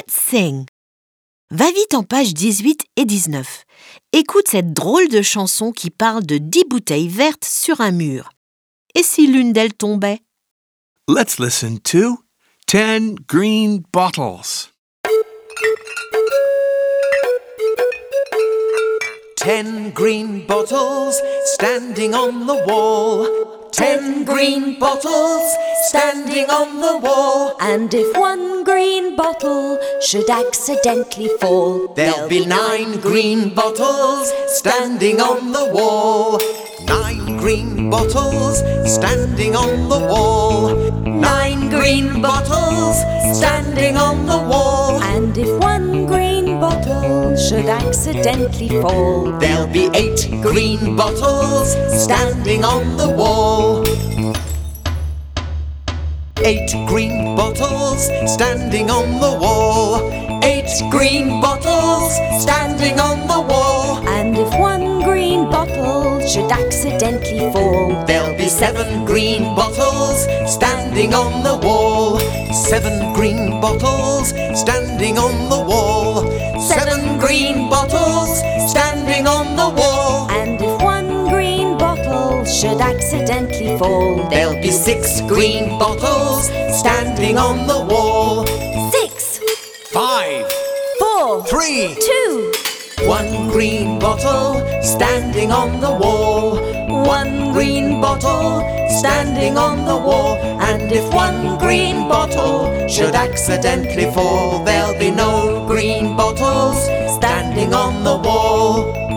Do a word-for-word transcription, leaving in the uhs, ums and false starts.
Let's sing. Va vite en page dix-huit et dix-neuf. Écoute cette drôle de chanson qui parle de dix bouteilles vertes sur un mur. Et si l'une d'elles tombait? Let's listen to Ten Green Bottles. Ten green bottles standing on the wall. Ten green bottles standing on the wall. And if one green bottle should accidentally fall, There'll be nine green bottles standing on the wall. Nine green bottles standing on the wall. Nine green bottles standing on the wall. And if one green bottle should accidentally fall, There'll be eight green bottles standing on the wall. Eight green bottles standing on the wall. Eight green bottles standing on the wall. and if one green bottle should accidentally fall, There'll be seven green bottles standing on the wall. Seven green bottles standing on the wall. Seven green bottles standing on the wall. and if one green bottle should accidentally fall, There'll be six green bottles standing on the wall. six, Five, four, three, two, one green bottle standing on the wall. One green bottle standing on the wall. And if one green bottle should accidentally fall, There'll be no green bottles standing on the wall.